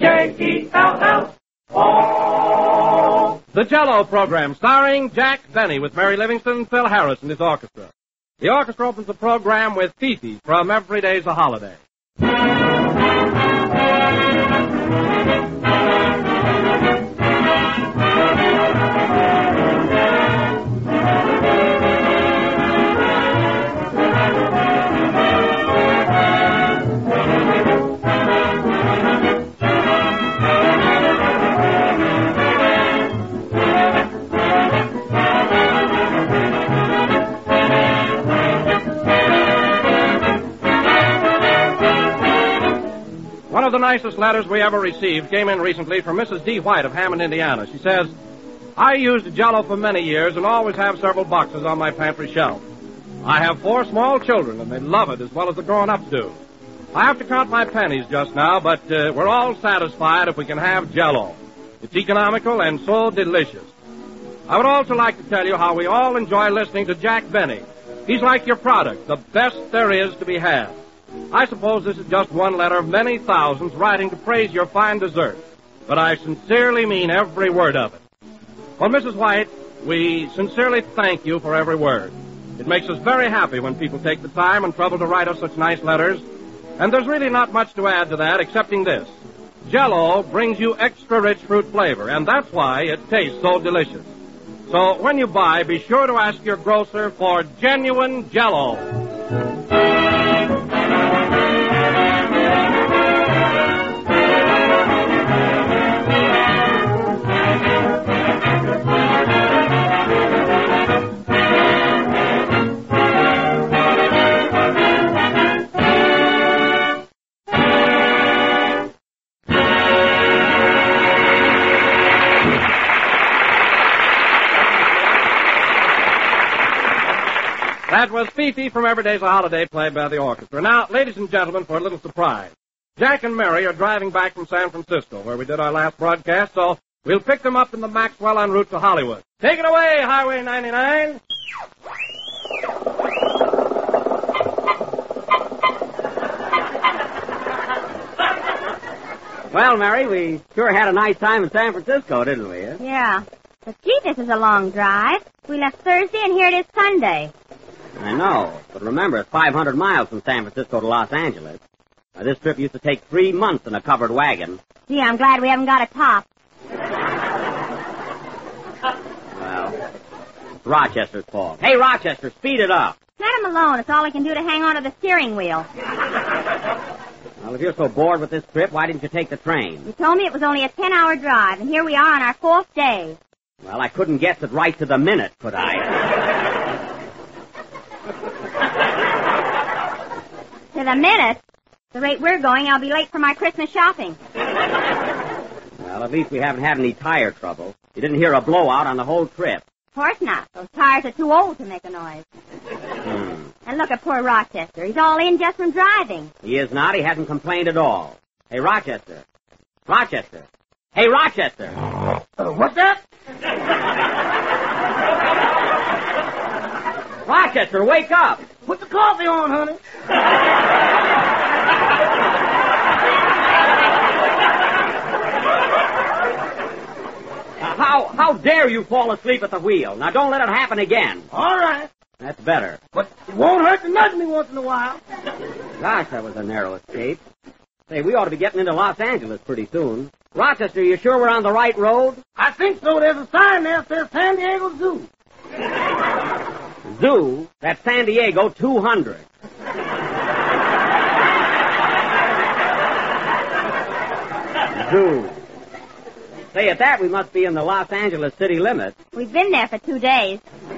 J-E-L-L-O. The Jell-O program, starring Jack Benny with Mary Livingston and Phil Harris and his orchestra. The orchestra opens the program with Fifi from Every Day's a Holiday. One of the nicest letters we ever received came in recently from Mrs. D. White of Hammond, Indiana. She says, I used Jell-O for many years and always have several boxes on my pantry shelf. I have 4 small children, and they love it as well as the grown-ups do. I have to count my pennies just now, but we're all satisfied if we can have Jell-O. It's economical and so delicious. I would also like to tell you how we all enjoy listening to Jack Benny. He's like your product, the best there is to be had. I suppose this is just one letter of many thousands writing to praise your fine dessert, but I sincerely mean every word of it. Well, Mrs. White, we sincerely thank you for every word. It makes us very happy when people take the time and trouble to write us such nice letters, and there's really not much to add to that excepting this. Jell-O brings you extra rich fruit flavor, and that's why it tastes so delicious. So when you buy, be sure to ask your grocer for genuine Jell-O. That was Fifi from Every Day's a Holiday, played by the orchestra. Now, ladies and gentlemen, for a little surprise. Jack and Mary are driving back from San Francisco, where we did our last broadcast, so we'll pick them up in the Maxwell en route to Hollywood. Take it away, Highway 99. Well, Mary, we sure had a nice time in San Francisco, didn't we? Yeah. But, gee, this is a long drive. We left Thursday, and here it is Sunday. I know, but remember, it's 500 miles from San Francisco to Los Angeles. Now, this trip used to take 3 months in a covered wagon. Gee, I'm glad we haven't got a top. Well, it's Rochester's fault. Hey, Rochester, speed it up. Let him alone. It's all he can do to hang on to the steering wheel. Well, if you're so bored with this trip, why didn't you take the train? You told me it was only a 10-hour drive, and here we are on our 4th day. Well, I couldn't guess it right to the minute, could I? To the minute? At the rate we're going, I'll be late for my Christmas shopping. Well, at least we haven't had any tire trouble. You didn't hear a blowout on the whole trip. Of course not. Those tires are too old to make a noise. And look at poor Rochester. He's all in just from driving. He is not. He hasn't complained at all. Hey, Rochester. Rochester. Hey, Rochester. What's that? Rochester, wake up. Put the coffee on, honey. How dare you fall asleep at the wheel? Now, don't let it happen again. All right. That's better. But it won't hurt to nudge me once in a while. Gosh, that was a narrow escape. Say, we ought to be getting into Los Angeles pretty soon. Rochester, you sure we're on the right road? I think so. There's a sign there that says San Diego Zoo. Zoo? That's San Diego 200. Zoo. Say, at that, we must be in the Los Angeles city limits. We've been there for 2 days.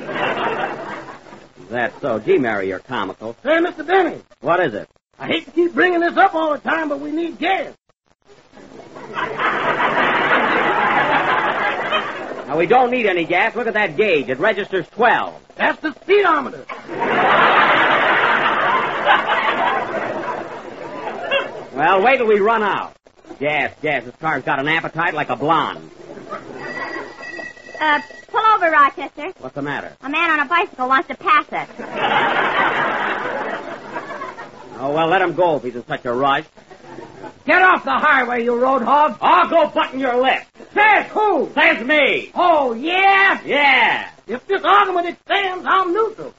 That's so. Gee, Mary, you're comical. Hey, Mr. Benny. What is it? I hate to keep bringing this up all the time, but we need gas. Now, we don't need any gas. Look at that gauge. It registers 12. That's the speedometer. Well, wait till we run out. Gas. This car's got an appetite like a blonde. Pull over, Rochester. What's the matter? A man on a bicycle wants to pass us. Oh, well, let him go if he's in such a rush. Get off the highway, you road hog. I'll go button your lip. Says who? Says me. Oh, yeah? Yeah. If this argument extends, I'm neutral.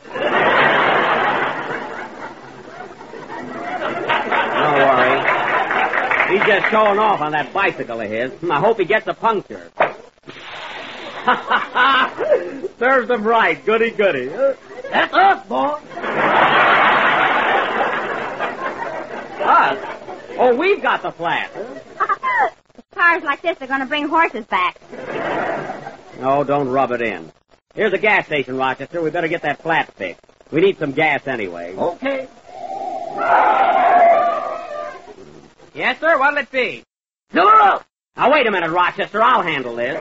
Don't worry. He's just showing off on that bicycle of his. I hope he gets a puncture. Serves him right. Goody, goody. That's us, boy. Us? Oh, we've got the flat. Cars like this are going to bring horses back. No, don't rub it in. Here's a gas station, Rochester. We better get that flat fixed. We need some gas anyway. Okay. Yes, sir. What'll it be? Fill her up. Now, wait a minute, Rochester. I'll handle this.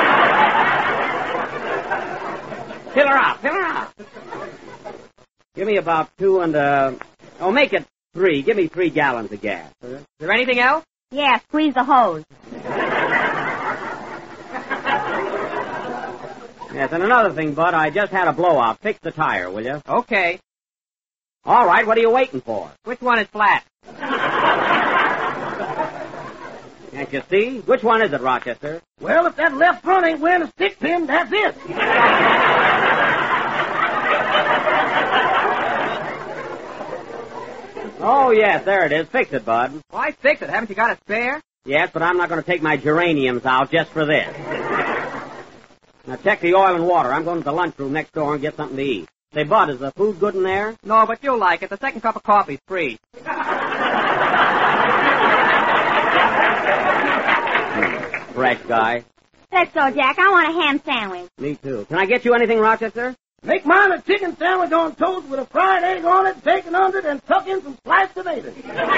Fill her up. Fill her up. Give me about 2 and, make it 3. Give me 3 gallons of gas. Is there anything else? Yeah, squeeze the hose. Yes, and another thing, Bud, I just had a blowout. Fix the tire, will you? Okay. All right, what are you waiting for? Which one is flat? Can't you see? Which one is it, Rochester? Well, if that left front ain't wearing a stick pin, that's it. Oh, yes, there it is. Fix it, Bud. Why fix it? Haven't you got a spare? Yes, but I'm not going to take my geraniums out just for this. Now, check the oil and water. I'm going to the lunchroom next door and get something to eat. Say, Bud, is the food good in there? No, but you'll like it. The second cup of coffee's free. Fresh guy. Let's go, Jack. I want a ham sandwich. Me too. Can I get you anything, Rochester? Make mine a chicken sandwich on toast with a fried egg on it, bacon under it, and tuck in some sliced tomatoes.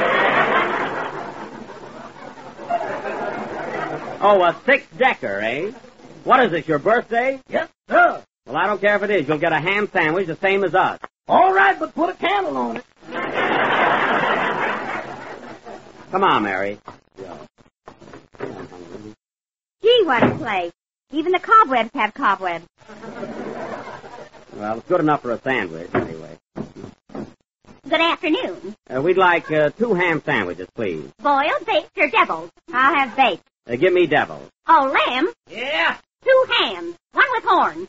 Oh, a 6-decker, eh? What is this, your birthday? Yes, sir. Well, I don't care if it is. You'll get a ham sandwich the same as us. All right, but put a candle on it. Come on, Mary. Gee, what a place. Even the cobwebs have cobwebs. Well, it's good enough for a sandwich, anyway. Good afternoon. We'd like 2 ham sandwiches, please. Boiled, baked, or deviled? I'll have baked. Give me devil. Oh, lamb? Yeah. 2 hams. One with horns.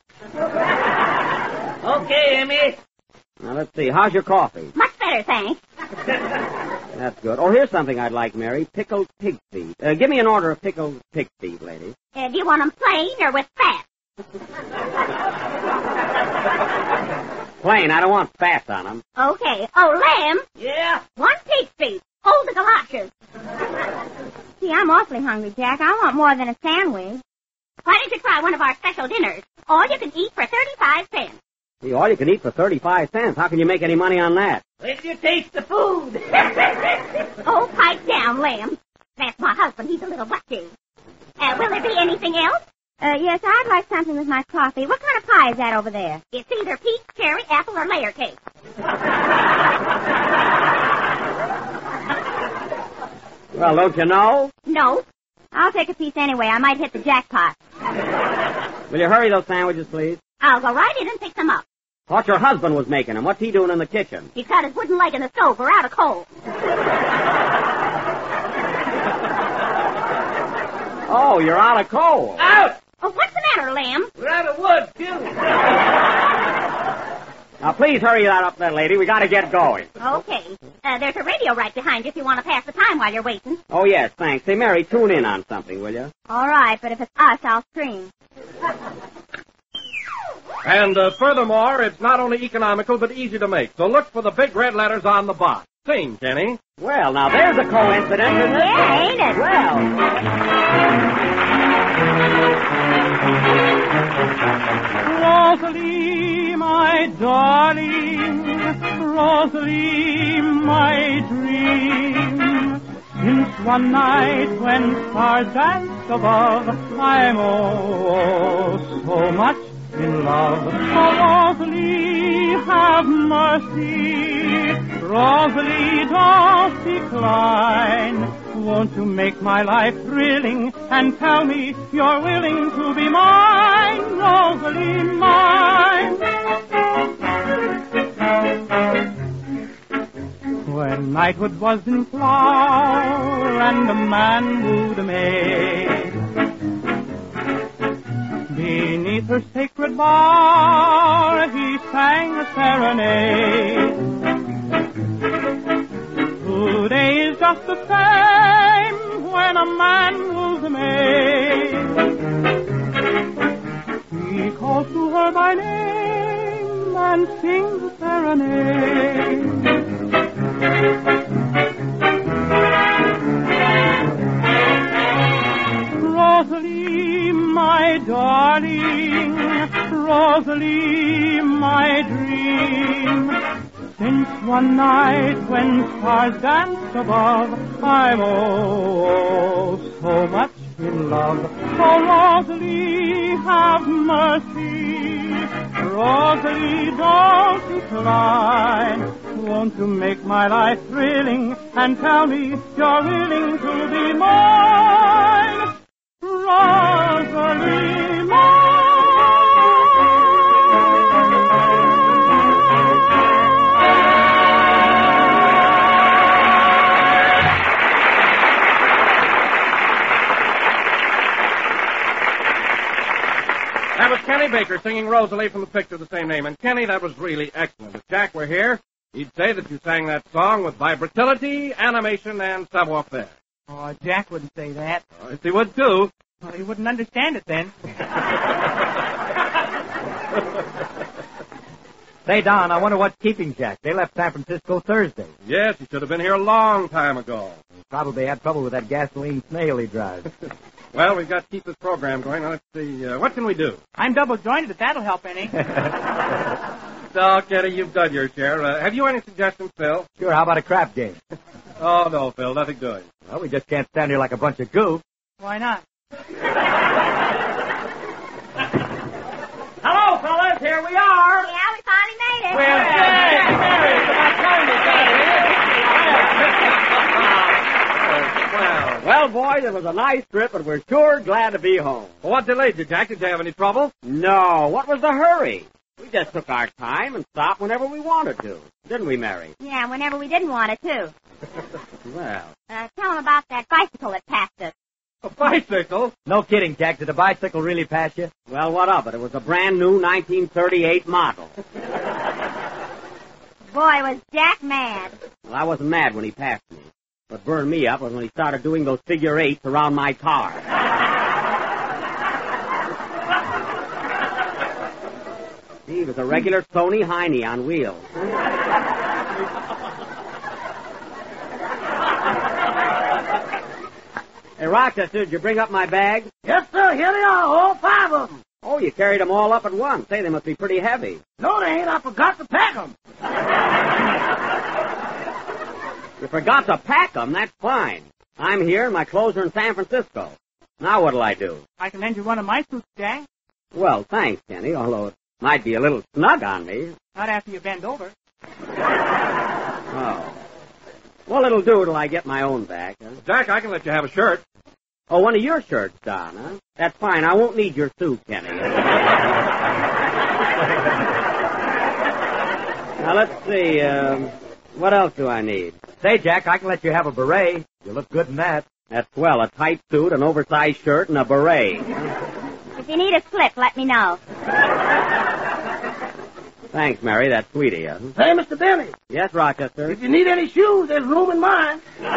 Okay, Emmy. Now, let's see. How's your coffee? Much better, thanks. That's good. Oh, here's something I'd like, Mary. Pickled pig feet. Give me an order of pickled pig feet, lady. Do you want them plain or with fat? Plain. I don't want fat on them. Okay. Oh, lamb? Yeah. 1 pig feet. Hold the galoshes. See, I'm awfully hungry, Jack. I want more than a sandwich. Why don't you try one of our special dinners? All you can eat for 35 cents. See, all you can eat for 35 cents. How can you make any money on that? Let you taste the food. Oh, pipe down, lamb. That's my husband. He's a little busty. Will there be anything else? Yes, I'd like something with my coffee. What kind of pie is that over there? It's either peach, cherry, apple, or layer cake. Well, don't you know? No. I'll take a piece anyway. I might hit the jackpot. Will you hurry those sandwiches, please? I'll go right in and pick them up. Thought your husband was making them. What's he doing in the kitchen? He's got his wooden leg in the stove. We're out of coal. Oh, you're out of coal. Out! Oh, what's the matter, lamb? We're out of wood, too. Now, please hurry that up, that lady. We got to get going. Okay. There's a radio right behind you if you want to pass the time while you're waiting. Oh, yes, thanks. Say, Mary, tune in on something, will you? All right, but if it's us, I'll scream. And furthermore, it's not only economical, but easy to make. So look for the big red letters on the box. Sing, Jenny. Well, now, there's a coincidence, isn't it? Yeah, ain't it? Well. Rosalie, my darling, Rosalie, my dream. Since one night when stars dance above, I'm oh so much in love. Oh, Rosalie, have mercy. Rosalie, don't decline. Won't you make my life thrilling and tell me you're willing to be mine, Rosalie, mine? When knighthood was in flower and a man wooed a maid, beneath her sacred bower he sang a serenade. Today is just the same when a man woos a maid. He calls to her by name and sings a serenade. Rosalie, my darling, Rosalie, my dream. Since one night when stars dance above, I'm oh so much in love. Oh, Rosalie, have mercy. Rosalie, don't decline. Won't you make my life thrilling and tell me you're willing to be mine? Rosalie, mine. That was Kenny Baker singing Rosalie from the picture of the same name. And Kenny, that was really excellent. If Jack were here, he'd say that you sang that song with vibratility, animation, and savoir-faire. Oh, Jack wouldn't say that. Oh, yes, he would, too. Well, he wouldn't understand it then. Say, Don, I wonder what's keeping Jack. They left San Francisco Thursday. Yes, he should have been here a long time ago. Probably had trouble with that gasoline snail he drives. Well, we've got to keep this program going. Now, let's see. What can we do? I'm double-jointed if that'll help any. So, Kenny, you've done your share. Have you any suggestions, Phil? Sure, how about a crap game? Oh, no, Phil, nothing doing. Well, we just can't stand here like a bunch of goofs. Why not? Hello, fellas. Here we are. Yeah, we finally made it. Well, boys, it was a nice trip, but we're sure glad to be home. Well, what delayed you, Jack? Did you have any trouble? No, what was the hurry? We just took our time and stopped whenever we wanted to. Didn't we, Mary? Yeah, whenever we didn't want it, too. Well, Tell them about that bicycle that passed us. A bicycle? No kidding, Jack. Did the bicycle really pass you? well, what of it? It was a brand new 1938 model. Boy, was Jack mad. Well, I wasn't mad when he passed me. What burned me up was when he started doing those figure eights around my car. He was a regular Sony Heine on wheels. Hey, Rochester, did you bring up my bag? Yes, sir. Here they are, all 5 of them. Oh, you carried them all up at once. Say, they must be pretty heavy. No, they ain't. I forgot to pack them. You forgot to pack them? That's fine. I'm here and my clothes are in San Francisco. Now what'll I do? I can lend you one of my suits, Jack. Well, thanks, Kenny, although it might be a little snug on me. Not after you bend over. Oh. Well, it'll do till I get my own back. Huh? Jack, I can let you have a shirt. Oh, one of your shirts, Don, huh? That's fine. I won't need your suit, Kenny. Now, let's see. What else do I need? Say, Jack, I can let you have a beret. You look good in that. That's swell. A tight suit, an oversized shirt, and a beret. If you need a slip, let me know. Thanks, Mary. That's sweet of you. Hey, Mr. Benny, Yes, Rochester? if you need any shoes, there's room in mine.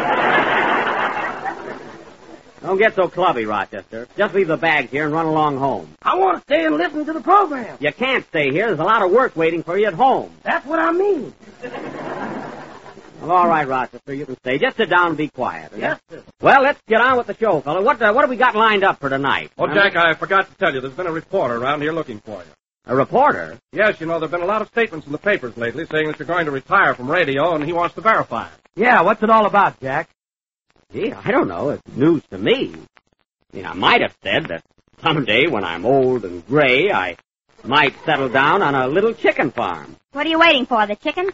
Don't get so clubby, Rochester. Just leave the bags here and run along home. I want to stay and listen to the program. You can't stay here. There's a lot of work waiting for you at home. That's what I mean. Well, all right, Rochester, you can stay. Just sit down and be quiet. Yes, sir. Well, let's get on with the show, fella. What have we got lined up for tonight? Oh, Jack, I forgot to tell you, there's been a reporter around here looking for you. A reporter? Yes, you know, there have been a lot of statements in the papers lately saying that you're going to retire from radio, and he wants to verify it. Yeah, what's it all about, Jack? Gee, I don't know. It's news to me. I mean, I might have said that someday when I'm old and gray, I might settle down on a little chicken farm. What are you waiting for, the chicken?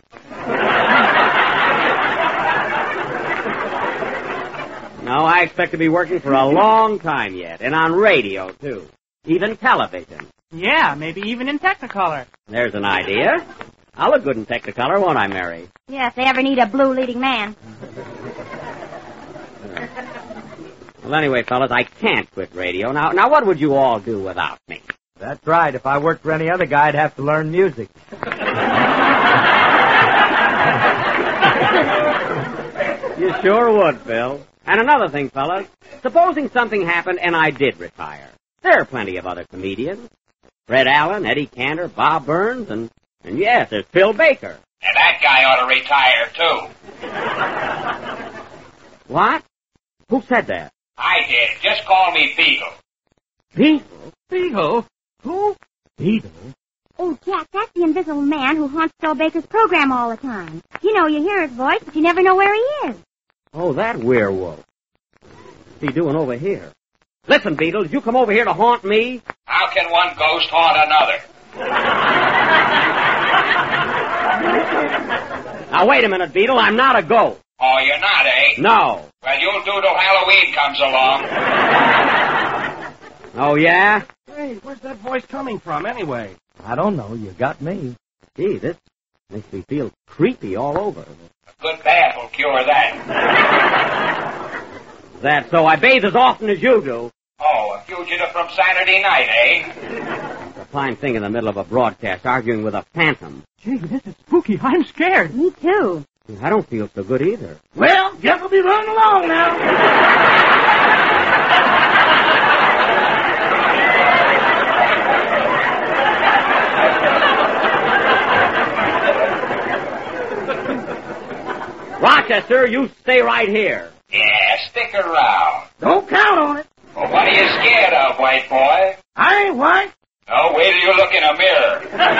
No, I expect to be working for a long time yet, and on radio, too. Even television. Yeah, maybe even in Technicolor. There's an idea. I'll look good in Technicolor, won't I, Mary? Yeah, if they ever need a blue leading man. Well, anyway, fellas, I can't quit radio. Now, what would you all do without me? That's right. If I worked for any other guy, I'd have to learn music. You sure would, Phil. And another thing, fellas. Supposing something happened and I did retire. There are plenty of other comedians. Fred Allen, Eddie Cantor, Bob Burns, and yes, there's Phil Baker. And that guy ought to retire, too. What? Who said that? I did. Just call me Beetle. Beetle? Beetle? Who? Beetle? Oh, Jack, that's the invisible man who haunts Phil Baker's program all the time. You know, you hear his voice, but you never know where he is. Oh, that werewolf. What's he doing over here? Listen, Beetle, did you come over here to haunt me? How can one ghost haunt another? Now, wait a minute, Beetle. I'm not a ghost. Oh, you're not, eh? No. Well, you'll do till Halloween comes along. Oh, yeah? Hey, where's that voice coming from, anyway? I don't know. You got me. Gee, this makes me feel creepy all over. A good bath will cure that. That so? I bathe as often as you do. Oh, a fugitive from Saturday night, eh? It's a fine thing in the middle of a broadcast arguing with a phantom. Gee, this is spooky. I'm scared. Me too. I don't feel so good either. Well, Jeff will be running along now. Rochester, you stay right here. Yeah, stick around. Don't count on it. Well, what are you scared of, white boy? I ain't white. No, wait till you look in a mirror.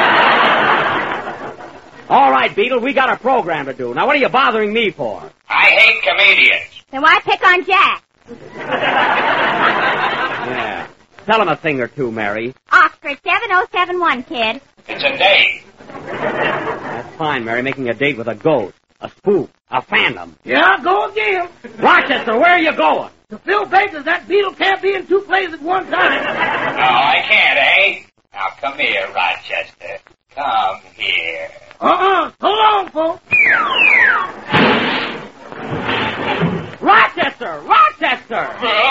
All right, Beetle, we got a program to do. Now, what are you bothering me for? I hate comedians. Then why pick on Jack? Yeah. Tell him a thing or two, Mary. Oxford 7071, kid. It's a date. That's fine, Mary, making a date with a ghost, a spook, a phantom. Yeah, I'll go again. Rochester, where are you going? To Phil Baker's, that Beetle can't be in two places at one time. No, I can't, eh? Now, come here, Rochester. Come here. So long, folks. Rochester! Rochester!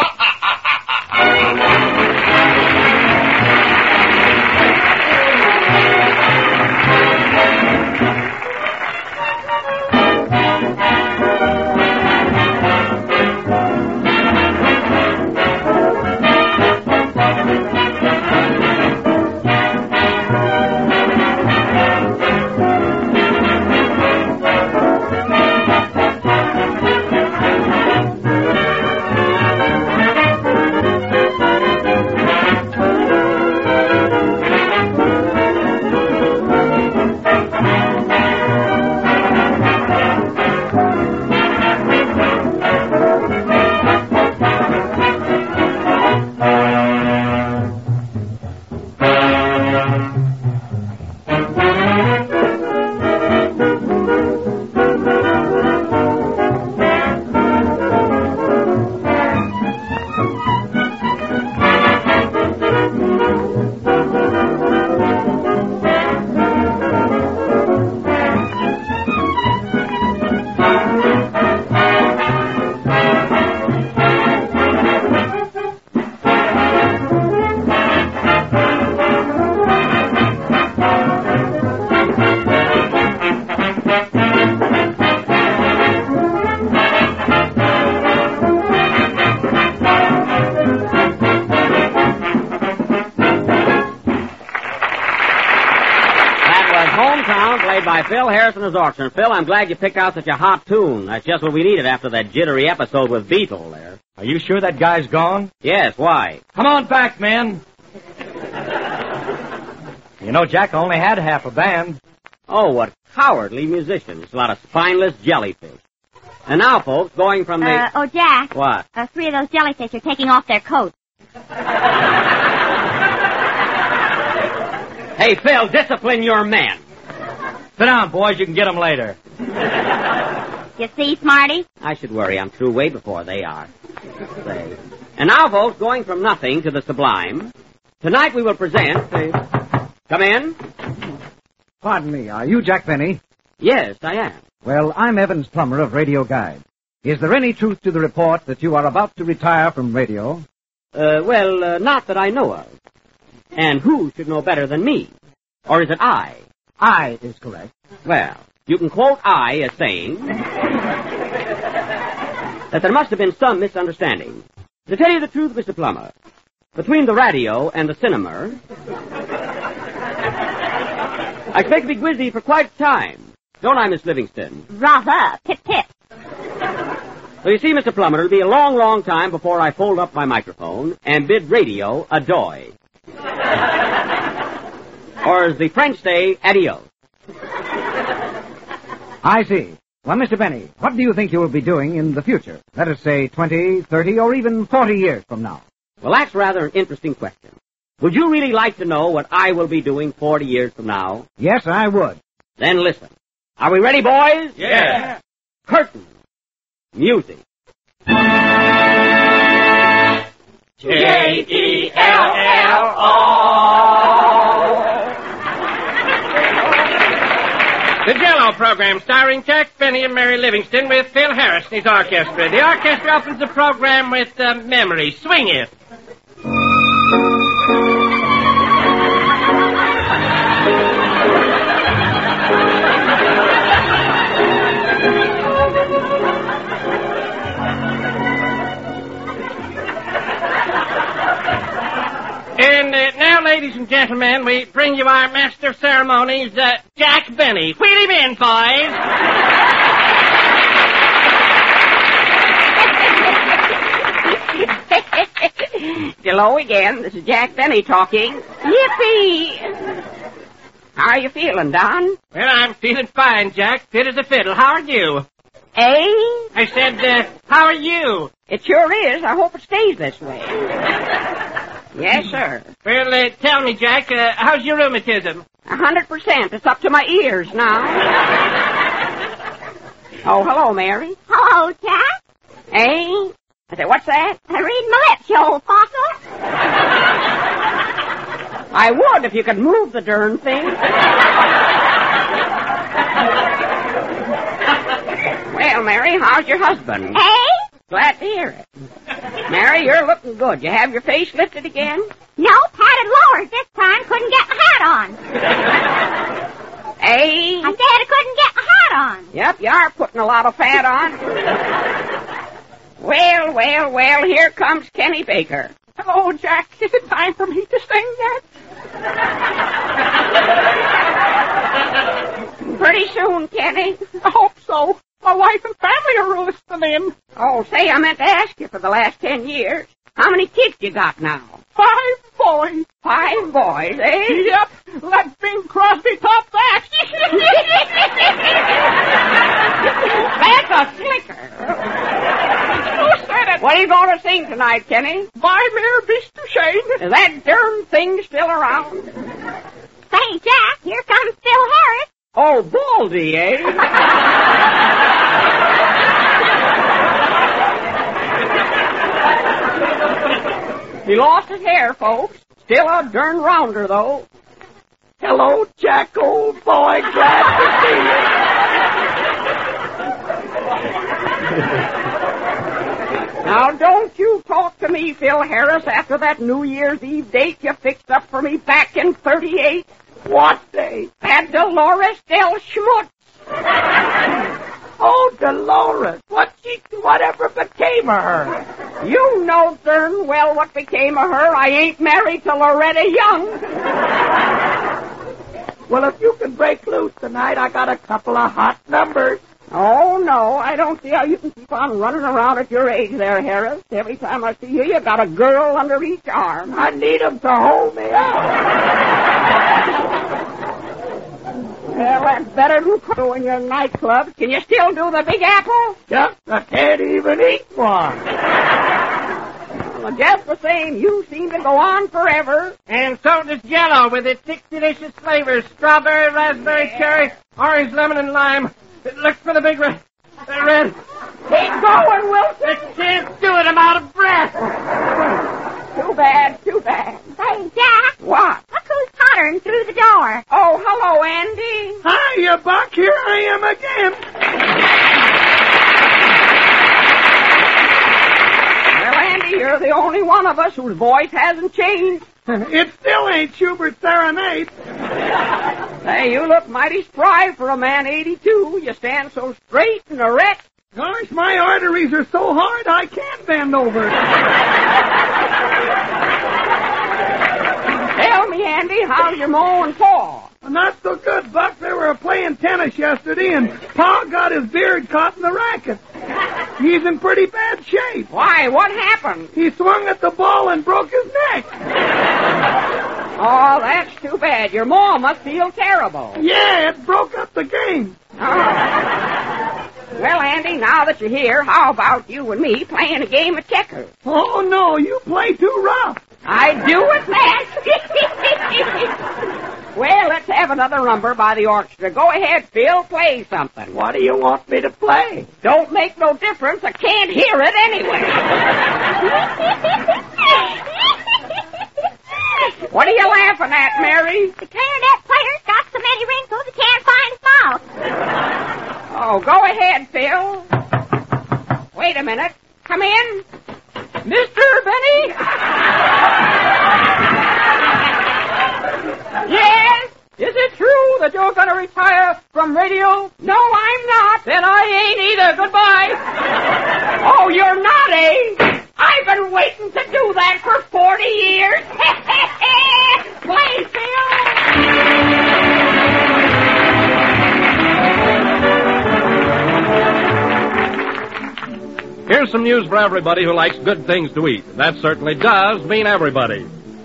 By Phil Harrison as Orchard. Phil, I'm glad you picked out such a hot tune. That's just what we needed after that jittery episode with Beetle there. Are you sure that guy's gone? Yes, why? Come on back, men. You know, Jack only had half a band. Oh, what cowardly musicians. A lot of spineless jellyfish. And now, folks, going from the... Oh, Jack. What? 3 of those jellyfish are taking off their coats. Hey, Phil, discipline your men. Sit down, boys. You can get them later. You see, Smarty? I should worry. I'm through way before they are. Say. And now, folks, going from nothing to the sublime, tonight we will present... Come in. Pardon me, are you Jack Benny? Yes, I am. Well, I'm Evans Plummer of Radio Guide. Is there any truth to the report that you are about to retire from radio? Not that I know of. And who should know better than me? Or is it I? I is correct. Well, you can quote I as saying that there must have been some misunderstanding. To tell you the truth, Mr. Plummer, between the radio and the cinema, I expect to be busy for quite a time. Don't I, Miss Livingston? Rather. Pip, pip. So you see, Mr. Plummer, it'll be a long, long time before I fold up my microphone and bid radio adieu. Or as the French say, adios. I see. Well, Mr. Benny, what do you think you will be doing in the future? Let us say 20, 30, or even 40 years from now. Well, that's rather an interesting question. Would you really like to know what I will be doing 40 years from now? Yes, I would. Then listen. Are we ready, boys? Yeah. Curtain. Music. Jello. The Jello program starring Jack Benny and Mary Livingston with Phil Harris and his orchestra. The orchestra opens the program with Memory. Swing it. And now, ladies and gentlemen, we bring you our master of ceremonies, Jack Benny. Wheel him in, boys. Hello again. This is Jack Benny talking. Yippee! How are you feeling, Don? Well, I'm feeling fine, Jack. Fit as a fiddle. How are you? Eh? I said, how are you? It sure is. I hope it stays this way. Yes, sir. Well, tell me, Jack, how's your rheumatism? 100%. It's up to my ears now. Oh, hello, Mary. Hello, Jack. Eh? I said, what's that? Read my lips, you old fossil. I would if you could move the darn thing. Well, Mary, how's your husband? Eh? Glad to hear it. Mary, you're looking good. You have your face lifted again? No, patted lower this time. Couldn't get my hat on. Eh? I said I couldn't get my hat on. Yep, you are putting a lot of fat on. Well, here comes Kenny Baker. Oh, Jack, is it time for me to sing yet? Pretty soon, Kenny. I hope so. My wife and family are listening in. Oh, say, I meant to ask you for the last 10 years. How many kids you got now? 5 boys. 5 boys, eh? Yep. Let Bing Crosby top that. That's a slicker. Who said it? What are you going to sing tonight, Kenny? My mere beast to shame. Is that darn thing still around? Say, Jack, here comes Phil Harris. Oh, Baldy, eh? He lost his hair, folks. Still a darn rounder, though. Hello, Jack, old boy. Glad to see you. Now, don't you talk to me, Phil Harris, after that New Year's Eve date you fixed up for me back in 38. What day? At Dolores Del Schmutz. Oh, Dolores. Whatever became of her? You know darn well what became of her. I ain't married to Loretta Young. Well, if you can break loose tonight, I got a couple of hot numbers. Oh, no, I don't see how you can keep on running around at your age there, Harris. Every time I see you, you got a girl under each arm. I need 'em to hold me up. Well, that's better than doing your nightclubs. Can you still do the Big Apple? Just, I can't even eat one. Well, just the same, you seem to go on forever. And so does Jello with its 6 delicious flavors: strawberry, raspberry, cherry, orange, lemon, and lime. Look for the big red. Keep going, Wilson. I can't do it. I'm out of breath. Too bad, too bad. Say, Jack. What? Look who's tottering through the door. Oh, hello, Andy. only one of us whose voice hasn't changed. It still ain't Schubert's Serenade. Hey, you look mighty spry for a man 82. You stand so straight and erect. Gosh, my arteries are so hard I can't bend over. Tell me, Andy, how's your ma and pa? Not so good, Buck. They were playing tennis yesterday, and Pa got his beard caught in the racket. He's in pretty bad shape. Why, what happened? He swung at the ball and broke his neck. Oh, that's too bad. Your ma must feel terrible. Yeah, it broke up the game. Oh. Well, Andy, now that you're here, how about you and me playing a game of checkers? Oh, no, you play too rough. I do at that. Well, let's have another number by the orchestra. Go ahead, Phil, play something. What do you want me to play? Don't make no difference. I can't hear it anyway. What are you laughing at, Mary? The clarinet player's got so many wrinkles he can't find his mouth. Oh, go ahead, Phil. Wait a minute. Come in. Mr. Benny? Yes? Is it true that you're going to retire from radio? No, I'm not. Then I ain't either. Goodbye. Oh, you're not, eh? I've been waiting to do that for 40 years. Play, Phil. Here's some news for everybody who likes good things to eat. That certainly does mean everybody.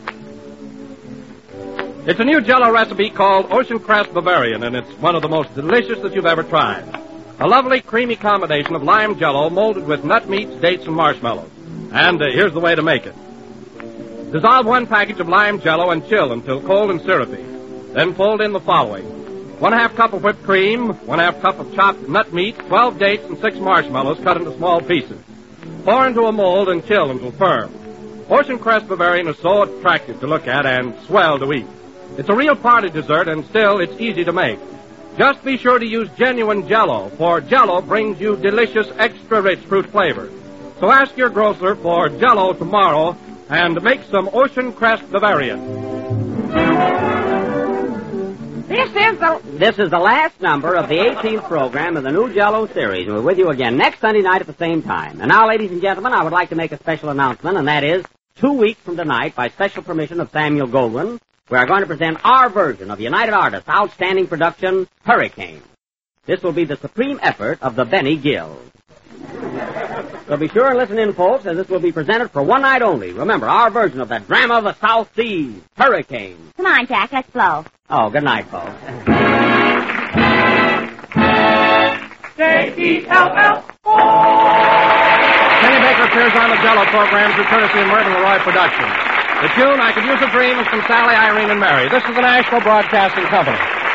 It's a new Jell-O recipe called Ocean Crest Bavarian, and it's one of the most delicious that you've ever tried. A lovely, creamy combination of lime Jell-O molded with nut meats, dates, and marshmallows. And here's the way to make it. Dissolve 1 package of lime Jell-O and chill until cold and syrupy. Then fold in the following: 1/2 cup of whipped cream, 1/2 cup of chopped nut meat, 12 dates, and 6 marshmallows cut into small pieces. Pour into a mold and chill until firm. Ocean Crest Bavarian is so attractive to look at and swell to eat. It's a real party dessert, and still it's easy to make. Just be sure to use genuine Jell-O, for Jell-O brings you delicious, extra-rich fruit flavor. So ask your grocer for Jell-O tomorrow and make some Ocean Crest Bavarian. This is the last number of the 18th program of the new Jell-O series. We're with you again next Sunday night at the same time. And now, ladies and gentlemen, I would like to make a special announcement, and that is 2 weeks from tonight, by special permission of Samuel Goldwyn, we are going to present our version of United Artists' outstanding production, Hurricane. This will be the supreme effort of the Benny Guild. So be sure and listen in, folks, as this will be presented for one night only. Remember, our version of the drama of the South Seas, Hurricane. Come on, Jack, let's blow. Oh, good night, folks. J-E-L-L. Kenny Baker appears on the Jell-O program through courtesy of Mervyn LeRoy Productions. The tune, I Could Use a Dream, is from Sally, Irene, and Mary. This is the National Broadcasting Company.